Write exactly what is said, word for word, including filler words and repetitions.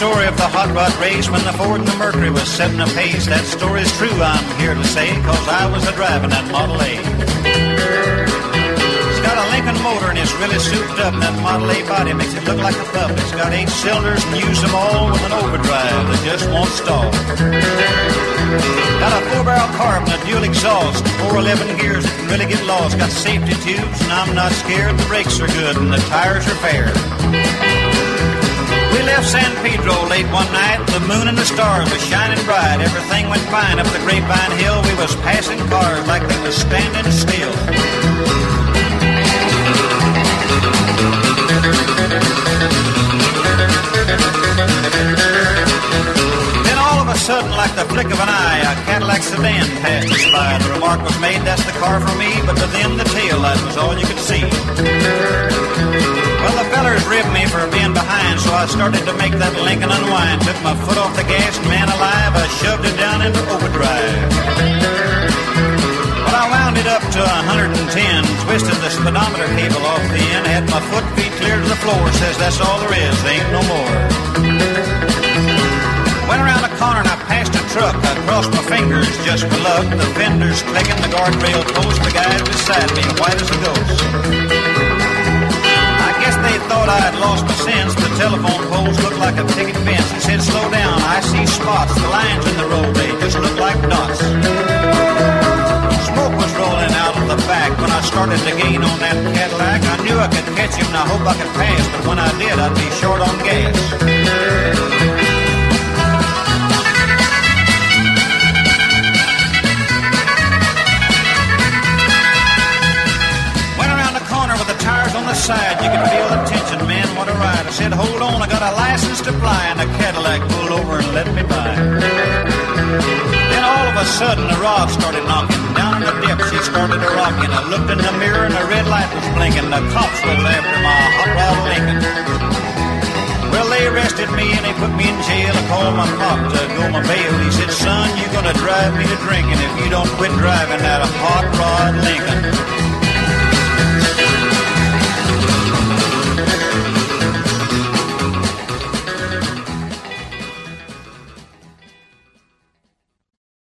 story of the hot rod race when the Ford and the Mercury was setting a pace. That story's true, I'm here to say, cause I was a-driving that Model A. It's got a Lincoln motor and it's really souped up, and that Model A body makes it look like a pup. It's got eight cylinders and use them all with an overdrive that just won't stall. Got a four-barrel carb and a dual exhaust, four eleven gears that can really get lost. Got safety tubes and I'm not scared. The brakes are good and the tires are fair. We left San Pedro late one night. The moon and the stars were shining bright. Everything went fine up the Grapevine Hill. We was passing cars like they was standing still. Then all of a sudden, like the flick of an eye, a Cadillac sedan passed us by. The remark was made, that's the car for me, but within the tail light was all you could see. Well, the fellers ribbed me for being behind, so I started to make that Lincoln unwind. Took my foot off the gas, and man alive, I shoved it down into overdrive. Well, I wound it up to one hundred ten, twisted the speedometer cable off the end, had my foot feet clear to the floor, says that's all there is, there ain't no more. Went around a corner and I passed a truck. I crossed my fingers just for luck. The fenders clicking, the guardrail post, the guy beside me, white as a ghost. I guess they thought I had lost my sense. The telephone poles looked like a picket fence. He said, slow down, I see spots. The lines in the road, they just look like dots. Smoke was rolling out of the back. When I started to gain on that Cadillac, I knew I could catch him and I hope I could pass. But when I did, I'd be short on gas. On the side, you could feel the tension, man, what a ride. I said, hold on, I got a license to fly, and the Cadillac pulled over and let me by. Then all of a sudden, the rod started knocking. Down in the dip, she started to rocking. I looked in the mirror, and the red light was blinking. The cops was after my hot rod Lincoln. Well, they arrested me, and they put me in jail. I called my pop to go my bail. He said, son, you're gonna drive me to drinking if you don't quit driving that hot rod Lincoln.